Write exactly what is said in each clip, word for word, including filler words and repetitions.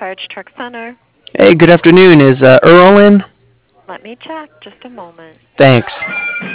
Sarge Truck Center. Hey, good afternoon. Is uh, Earl in? Let me check. Just a moment. Thanks.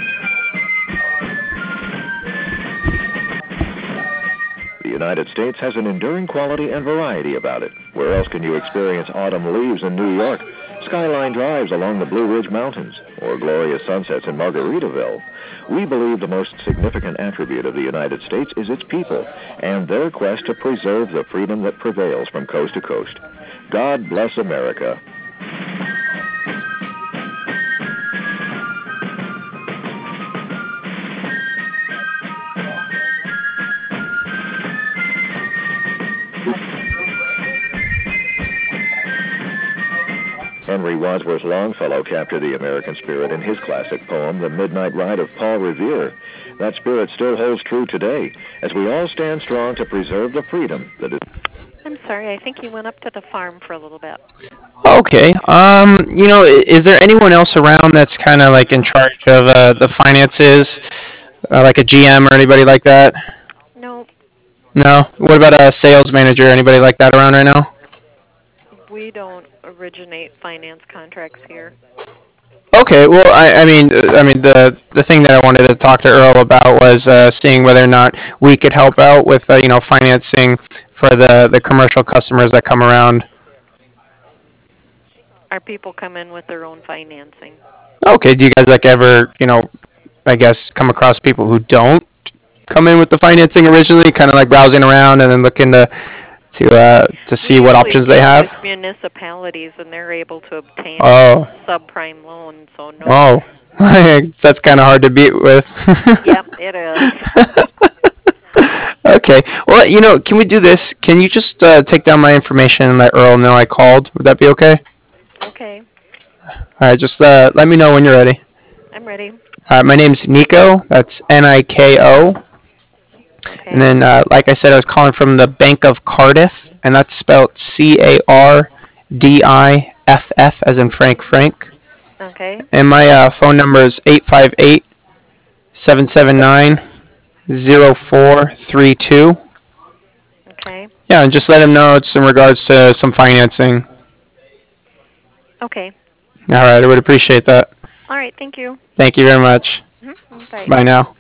The United States has an enduring quality and variety about it. Where else can you experience autumn leaves in New York, skyline drives along the Blue Ridge Mountains, or glorious sunsets in Margaritaville? We believe the most significant attribute of the United States is its people and their quest to preserve the freedom that prevails from coast to coast. God bless America. Henry Wadsworth Longfellow captured the American spirit in his classic poem, The Midnight Ride of Paul Revere. That spirit still holds true today, as we all stand strong to preserve the freedom that is... I'm sorry. I think you went up to the farm for a little bit. Okay. Um, you know, i- is there anyone else around that's kind of like in charge of uh, the finances, uh, like a G M or anybody like that? No, No. What about a sales manager? Anybody like that around right now? we don't originate finance contracts here. Okay. Well, I, I mean, uh, I mean, the the thing that I wanted to talk to Earl about was uh, seeing whether or not we could help out with, uh, you know, financing for the the commercial customers that come around. Our people come in with their own financing. Okay. Do you guys like ever, you know, I guess come across people who don't come in with the financing originally, kind of like browsing around and then looking to to uh, to We see what usually options they deal with have? municipalities, and they're able to obtain Oh, subprime loans, so no. oh, that's kind of hard to beat with. Yep, it is. Okay, well, you know, can we do this? Can you just uh, take down my information and let Earl know I called? Would that be okay? Okay, All right, just uh, let me know when you're ready. I'm ready. All right, my name's Nico. That's N I K O. And Okay, then, uh, like I said, I was calling from the Bank of Cardiff, and that's spelled C A R D I F F, as in Frank Frank. okay, And my uh, phone number is eight five eight, seven seven nine, zero four three two. okay, Yeah, and just let him know it's in regards to some financing. okay. All right, I would appreciate that. All right, thank you. Thank you very much. Mhm, bye. Bye now.